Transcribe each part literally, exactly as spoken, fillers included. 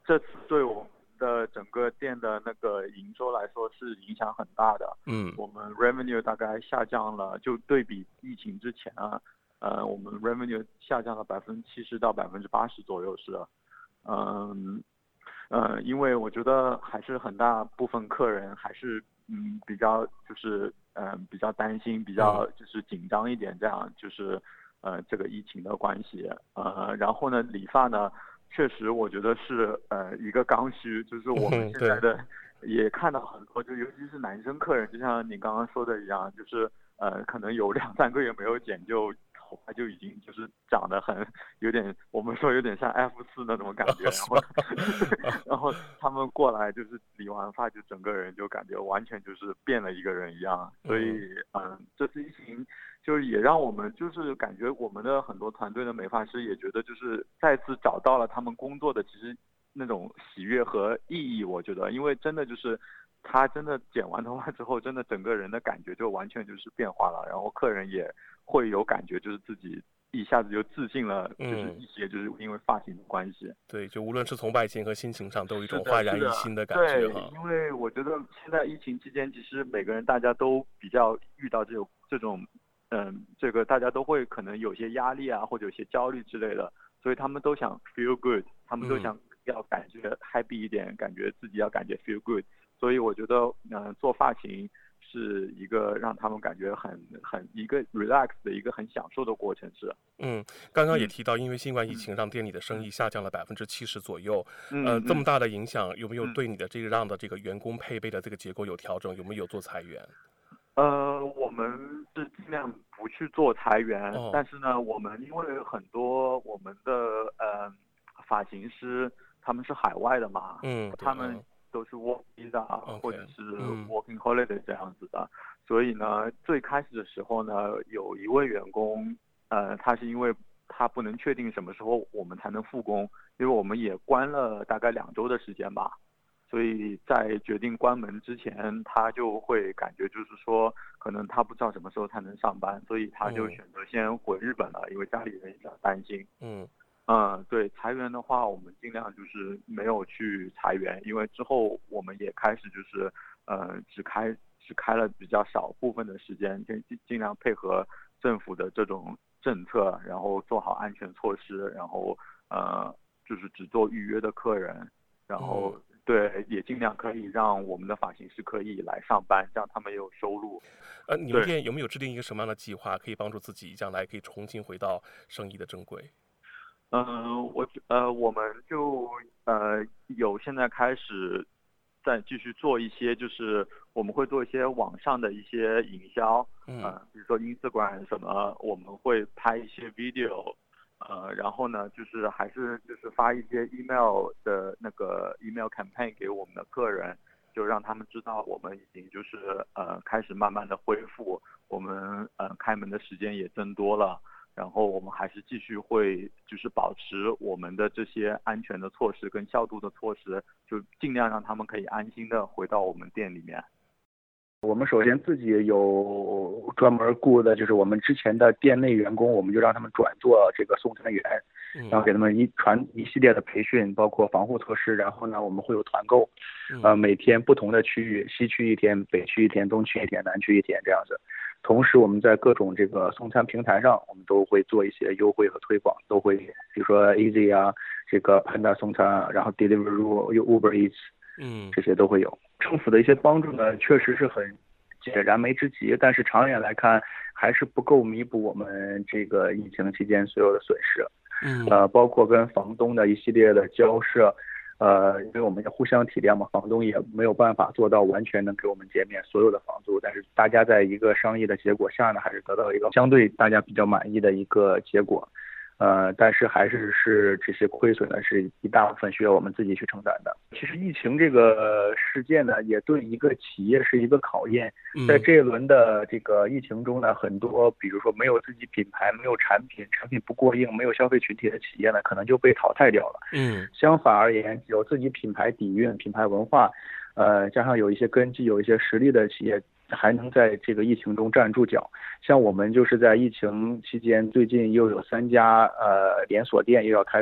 这次对我们的整个店的那个营收来说是影响很大的。 嗯， 我们 revenue 大概下降了，就对比疫情之前啊，呃，我们 revenue 下降了百分之七十到百分之八十左右是，嗯，呃，因为我觉得还是很大部分客人还是嗯比较就是嗯、呃、比较担心，比较就是紧张一点，这样就是呃这个疫情的关系，呃，然后呢理发呢，确实我觉得是呃一个刚需，就是我们嗯，对， 现在的也看到很多，就尤其是男生客人，就像你刚刚说的一样，就是呃可能有两三个月没有剪就。头发就已经就是长得很有点，我们说有点像 F 四那种感觉，然后然后他们过来就是理完发，就整个人就感觉完全就是变了一个人一样。所以嗯，这次疫情就是也让我们就是感觉我们的很多团队的美发师也觉得就是再次找到了他们工作的其实那种喜悦和意义。我觉得，因为真的就是他真的剪完头发之后，真的整个人的感觉就完全就是变化了，然后客人也会有感觉，就是自己一下子就自信了，就是嗯， 一些，就是因为发型的关系。 对，就无论是从外形和心情上，都有一是的， 种焕然是的， 一新的感觉对， 哈。 因为我觉得现在疫情期间，其实每个人大家都比较遇到这种这种，嗯，这个大家都会可能有些压力啊，或者有些焦虑之类的，所以他们都想 feel good，他们都嗯。 想要感觉 happy 一点，感觉自己要感觉 feel good，所以我觉得，嗯、呃，做发型是一个让他们感觉很很一个 relax 的一个很享受的过程是。 嗯，刚刚也嗯提到，因为新冠疫嗯情让店里的生意嗯下降了百分之七十左右，呃， 嗯嗯这么大的影响，有没有嗯。 对你的这个让的这个员工配备的这个结构有调整？有没有做裁员？ 呃，我们是尽量不去做裁员， 哦， 但是呢，我们因为很多我们的呃发型师他们是海外的嘛， 嗯，对， 他们嗯都是 work visa 或者 ，OK， 是嗯 working holiday 这样子的，所以呢，最开始的时候呢，有一位员工，呃，他是因为他不能确定什么时候我们才能复工，因为我们也关了大概两周的时间吧。所以在决定关门之前，他就会感觉就是说，可能他不知道什么时候才能上班，所以他就嗯选择先回日本了，因为家里人也比较担心。 嗯嗯，对，裁员的话，我们尽量就是没有去裁员，因为之后我们也开始就是，呃，只开只开了比较少部分的时间，尽尽尽量配合政府的这种政策，然后做好安全措施，然后呃，就是只做预约的客人，然嗯， 后对，也尽量可以让我们的发型师可以来上班，这样他们也有收入。 呃，你们对， 店有没有制定一个什么样的计划，可以帮助自己将来可以重新回到生意的正轨？ 嗯，我觉呃，我们就呃有现在开始再继续做一些，就是我们会做一些网上的一些营销， 嗯呃，比如说 Instagram 什么，我们会拍一些 video，呃，然后呢，就是还是就是发一些 email 的那个 email campaign 给我们的客人，就让他们知道我们已经就是呃开始慢慢的恢复，我们呃开门的时间也增多了。然后我们还是继续会就是保持我们的这些安全的措施跟消毒的措施，就尽量让他们可以安心的回到我们店里面。 我们首先自己有专门雇的，就是我们之前的店内员工，我们就让他们转做这个送餐员，然后嗯给他们一传一系列的培训，包括防护措施。然后呢，我们会有团购，呃， 嗯每天不同的区域，西区一天，北区一天，东区一天，南区一天这样子。同时，我们在各种这个送餐平台上，我们都会做一些优惠和推广，都会比如说 Easy 啊，这个 Panda 送餐啊，然后 Deliveroo、Uber Eats 嗯这些都会有。政府的一些帮助呢，确实是很解燃眉之急，但是长远来看，还是不够弥补我们这个疫情期间所有的损失。 嗯呃，包括跟房东的一系列的交涉，呃，因为我们也互相体谅嘛，房东也没有办法做到完全能给我们减免所有的房租，但是大家在一个商议的结果下呢，还是得到一个相对大家比较满意的一个结果。呃，但是还是是这些亏损呢，是一大部分需要我们自己去承担的。其实疫情这个事件呢，也对一个企业是一个考验。在嗯这一轮的这个疫情中呢，很多比如说没有自己品牌、没有产品、产品不过硬、没有消费群体的企业呢，可能就被淘汰掉了。 嗯相反而言，有自己品牌底蕴、品牌文化，呃，加上有一些根基、有一些实力的企业，还能在这个疫情中站住脚。像我们就是在疫情期间，最近又有三家呃连锁店又要开放，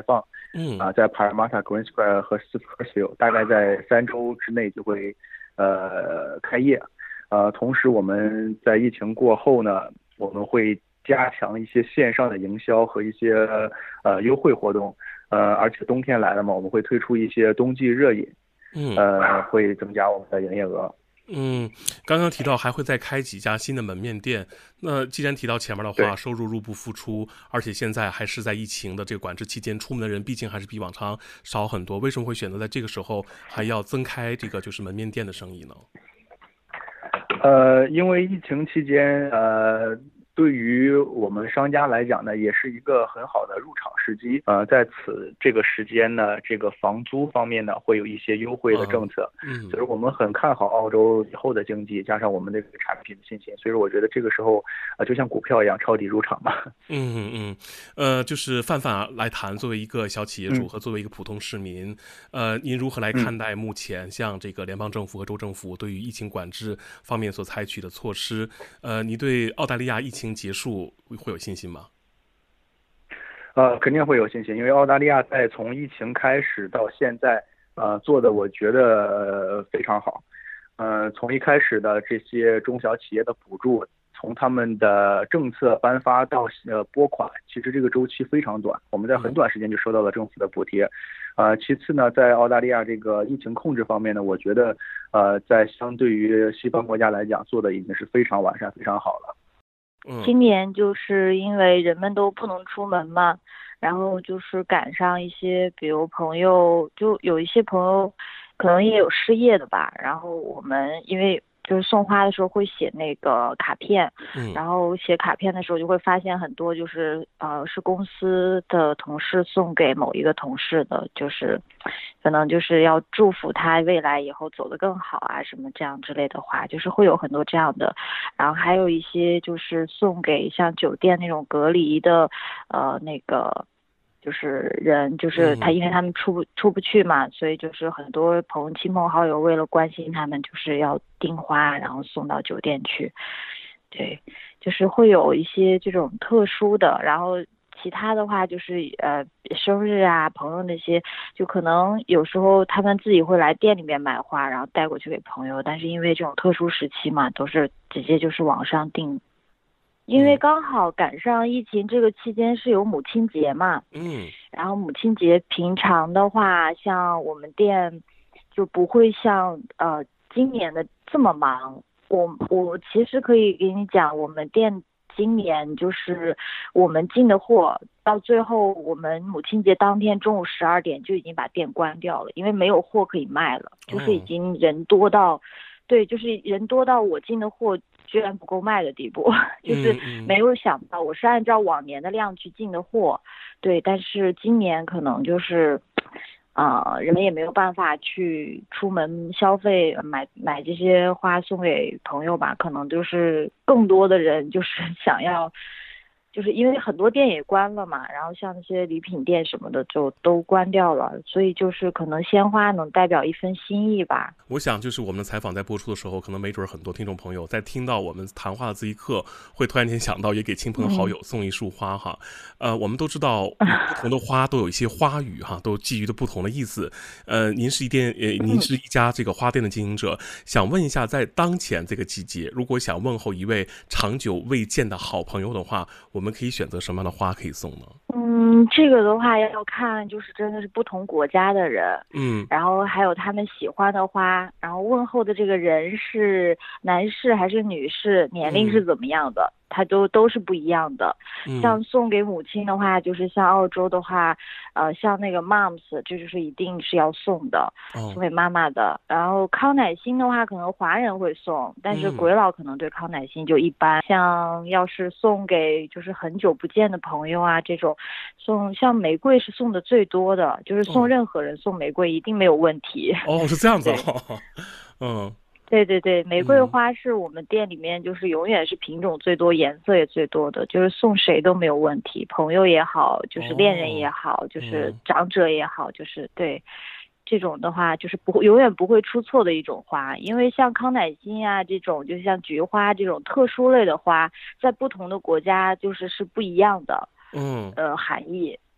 嗯啊、在 Parramatta Green Square 和 Sprucefield 大概在三周之内就会呃开业。呃，同时我们在疫情过后呢，我们会加强一些线上的营销和一些呃优惠活动。呃，而且冬天来了嘛，我们会推出一些冬季热饮， 嗯呃，会增加我们的营业额。 嗯，刚刚提到还会再开几家新的门面店。那既然提到前面的话， 对收入入不敷出，而且现在还是在疫情的这个管制期间，出门的人毕竟还是比往常少很多。为什么会选择在这个时候还要增开这个就是门面店的生意呢？ 呃，因为疫情期间，呃，对于我们商家来讲呢，也是一个很好的入场时机。呃，在此这个时间呢，这个房租方面呢，会有一些优惠的政策。 嗯， 所以我们很看好澳洲以后的经济，加上我们这个产品的信心。所以说，我觉得这个时候啊、呃，就像股票一样，抄底入场吧。 嗯嗯，呃，就是范范来谈，作为一个小企业主嗯和作为一个普通市民，呃，您如何来看待目前像这个联邦政府和州政府对于疫情管制方面所采取的措施？呃，你对澳大利亚疫情结束会有信心吗？ 呃，肯定会有信心，因为澳大利亚在从疫情开始到现在，呃，做的我觉得、呃、非常好。呃，从一开始的这些中小企业的补助，从他们的政策颁发到呃拨款，其实这个周期非常短，我们在很短时间就收到了政府的补贴。呃，其次呢，在澳大利亚这个疫情控制方面呢，我觉得呃，在相对于西方国家来讲，做的已经是非常完善、非常好了。 嗯， 今年就是因为人们都不能出门嘛，然后就是赶上一些，比如朋友，就有一些朋友可能也有失业的吧，然后我们因为就是送花的时候会写那个卡片， 嗯然后写卡片的时候就会发现很多就是呃是公司的同事送给某一个同事的，就是可能就是要祝福他未来以后走得更好啊什么这样之类的话，就是会有很多这样的，然后还有一些就是送给像酒店那种隔离的呃那个。就是人，就是他，因为他们出不出不去嘛，所以就是很多朋友、亲朋好友为了关心他们，就是要订花，然后送到酒店去。对，就是会有一些这种特殊的，然后其他的话就是呃生日啊、朋友那些，就可能有时候他们自己会来店里面买花，然后带过去给朋友，但是因为这种特殊时期嘛，都是直接就是网上订。因为刚好赶上疫情这个期间是有母亲节嘛， 嗯， 然后母亲节平常的话，像我们店就不会像呃今年的这么忙。我我其实可以给你讲，我们店今年就是我们进的货，到最后我们母亲节当天中午十二点就已经把店关掉了，因为没有货可以卖了，就是已经人多到。对，就是人多到我进的货居然不够卖的地步，就是没有想到，我是按照往年的量去进的货，对，但是今年可能就是，啊、呃，人们也没有办法去出门消费，买买这些花送给朋友吧，可能就是更多的人就是想要。就是因为很多店也关了嘛，然后像那些礼品店什么的就都关掉了，所以就是可能鲜花能代表一份心意吧。 我想就是我们的采访在播出的时候，可能没准很多听众朋友在听到我们谈话的这一刻，会突然间想到也给亲朋好友送一束花哈。嗯、呃，我们都知道不同的花都有一些花语哈，都寄予的不同的意思。呃，您是一店呃，您是一家这个花店的经营者，想问一下，在当前这个季节，如果想问候一位长久未见的好朋友的话，我们可以选择什么样的花可以送呢？ 嗯，这个的话要看，就是真的是不同国家的人， 嗯， 然后还有他们喜欢的花，然后问候的这个人是男士还是女士，年龄是怎么样的，嗯、它都都是不一样的。 嗯、 像送给母亲的话，就是像澳洲的话，呃，像那个 moms， 这就是一定是要送的， 哦、 送给妈妈的。然后康乃馨的话，可能华人会送，但是鬼佬可能对康乃馨就一般。嗯、像要是送给就是很久不见的朋友啊，这种送像玫瑰是送的最多的，就是送任何人送玫瑰一定没有问题。 哦，是这样子哦，嗯。 对对对，玫瑰花是我们店里面就是永远是品种最多、颜色也最多的，就是送谁都没有问题，朋友也好，就是恋人也好，哦、就是长者也好，就是对这种的话，就是不会永远不会出错的一种花。因为像康乃馨啊这种，就像菊花这种特殊类的花，在不同的国家就是是不一样的。 嗯， 呃，含义